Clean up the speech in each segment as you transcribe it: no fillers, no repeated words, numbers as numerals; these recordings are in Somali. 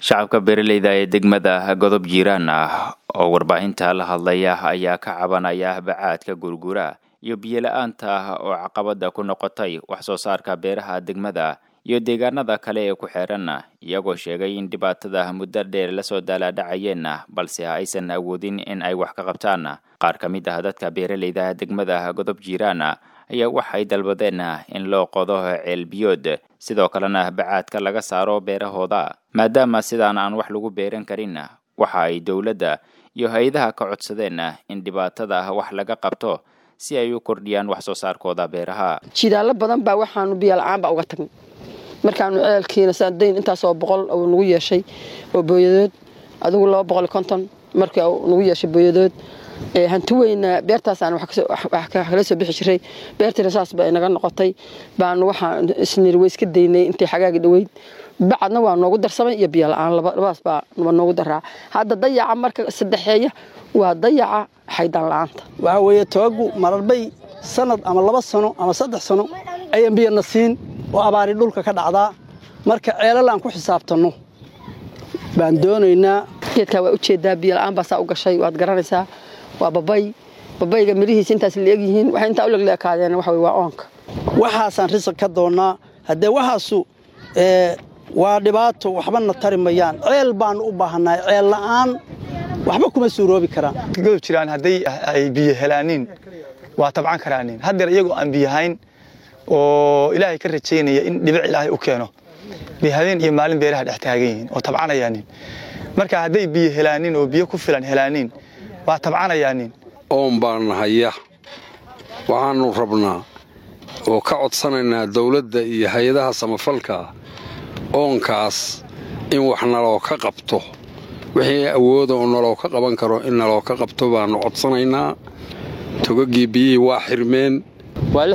shacabka beeraleyda ee degmada godob jiiraan oo warbaahinta la hadlaya ayaa ka cabanaya bacaadka gurgura iyo biyo la'aanta oo caqabada ku noqotay wax soo saarka beeraha degmada iyo deegaanada kale ee ku xeeran iyagoo sheegay in dhibaatada muddo dheer la soo daaladhacayeen balse aysan awoodin in ay wax ka qabtaan. qaar ka mid ah dadka beeraleyda degmada godob jiiraan ayaa waxay dalbadeen in loo qodo ceel biyood sidoo kalena bacaadka laga saaro beerahooda maadaama sidaan aan wax lagu beeran karin. waxa ay dawladda iyo hay'adaha ka codsadeen in dhibaatada wax laga qabto si ay u kordhiyaan wax soo saarkooda beeraha. jidaalo badan baa waxaanu biyo la'aan ba uga tagnay markaanu ceelkiina saadayn intaas oo 100 oo nagu yeeshay oo booyadood adigu 250 markii uu nagu yeeshay booyadood hanti weyna beertaas aan wax kala soo bixi jiray beertina saas bay naga noqotay baan waxaan isniir way iska deynay intii xagaaga dhaweyd bacadna waa noogu darsamay iyo biyo la'aan labaas baa noogu daraa hadda dayaca marka saddexeeya waa dayaca xaydaan la'aanta waxa weeye toogu mararbay sanad ama 2 sano ama 3 sano ayaan biyo nasiin oo abaari dhulka ka dhacdaa marka ceelal aan ku xisaabtano baan doonaynaa geedka waa u jeedaa biyo la'aan baa saa u gashay waad garanaysaa waa babayga mirihiisa intaas leeg yihiin waxa inta u leegleekaadeen waxa waa oonka waxaasan risaq ka doonaa hadee waxaasu waa dhibaato waxbana tarimayaan ceel baan u baahanay ceel la'aan waxba kuma suuroobi karaan godob jiraan haday ay biyo helaanin waa tabcan karaanin hadeer iyagu aan biyahayn oo ilaahay ka rajeynaya in dhibic ilaahay u keeno bihadeen iyo maalin beeraha dhex taagan yihiin oo tabcanayaan marka haday biyo helaanin oo biyo ku filan helaanin waa tabcanayaan oon baan haya waxaanu rabnaa oo ka codsanaynaa dawladda iyo hay'adaha samafalka oonkaas in wax naloo ka qabto wixii awood oo naloo ka qaban karo in naloo ka qabto baanu codsanaynaa togagii biyihii waa xirmeen waa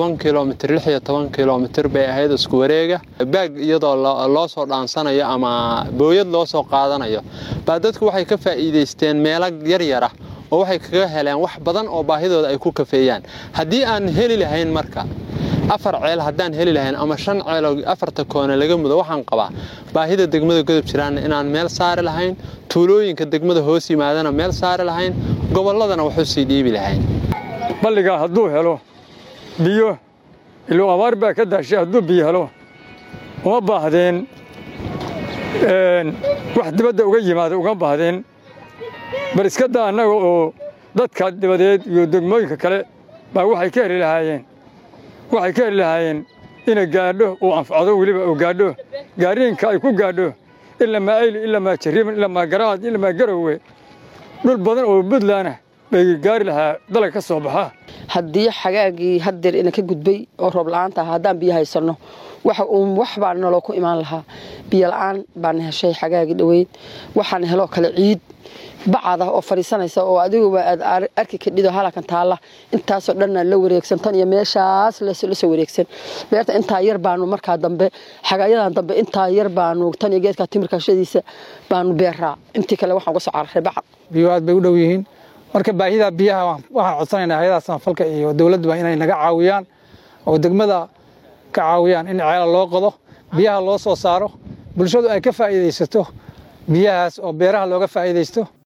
16 kilomitir bay ahayd isku wareega baag iyadoo loo soo dhaansanayo ama booyad loo soo qaadanayo baa dadku waxay ka faa'iideysteen meelo yar ah oo waxay kaga heleen wax badan oo baahidooda ay ku kafeeyaan haddii aan heli lahayn marka 4 ceel hadaan heli lahayn ama 5 ceel oo 4 koona laga mudo waxaan qabaa baahida degmada godob jiraan inaan meel saari lahayn tuulooyinka degmada hoos yimaadana meel saari lahayn goboladana wax u sii dhiibi lahayn balliga hadduu helo biyo ilaa abaar baa ka daashay hadduu biyo helo uma baahdeen wax dibadda uga yimaado uga baahdeen bar iska daa annaga oo dadka dibadeed iyo degmooyinka kale baa waxay ka heli lahaayeen inay gaadho oo anfacdo weliba oo gaadho gaariinka ay ku gaadho ilaa maayli ilaa ma jariim ilaa ma garaad ilaa ma garowe dhul badan oo Puntland bay gaari lahaa dalag ka soo baxa haddii xagaagii hadeer ina ka gudbay oo roob la'aanta hadaan biyo haysano wax baan naloo ku imaan lahaa biyo la'aan baan heshay xagaagii dhaweyd waxaan helo kala ciid bacada oo fariisanaysa oo adigu aad arki ka dhido halkan taala intaas oo dhan la wareegsan tan iyo meeshaas la soo wareegsan beerta inta yar baanu markaa dambe xagaayadan dambe inta yar baanu tan iyo geedka timirka shadiisa baanu beeraa intii kale waxaan uga soo carray bacad biyo aad bay u dhow yihiin marka baahida biyaha waxaan codsanaynaa hay'adaha samafalka iyo dawladda inay naga caawiyaan oo degmada ka caawiyaan in ceel loo qodo biyaha loo soo saaro bulshadu ay ka faa'iideysato biyahaas oo beeraha looga faa'iideysto